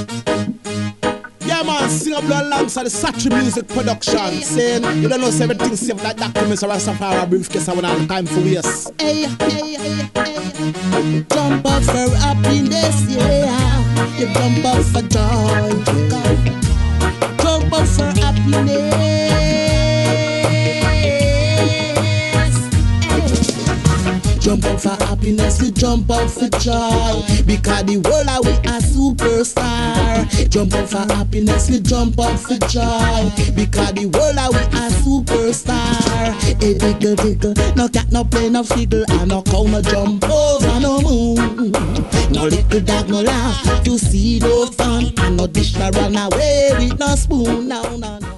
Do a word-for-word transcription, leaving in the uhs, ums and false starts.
Yeah, man, sing up alongside the Satri Music Production. Saying, you don't know, so everything safe like documents around Safari briefcase. I want all the time for waste. Hey, hey, hey, hey. Jump up for happiness, yeah. You jump up for joy. Jump up for happiness. Jump up for happiness, we jump up for joy. Because the world are we a superstar. Jump up for happiness, we jump up for joy. Because the world are we a superstar. Hey, tickle, tickle, no cat, no play, no fiddle. And no cow, no jump over no moon. No little dog, no laugh to see no fun. And no dish, no run away with no spoon. No, no, no.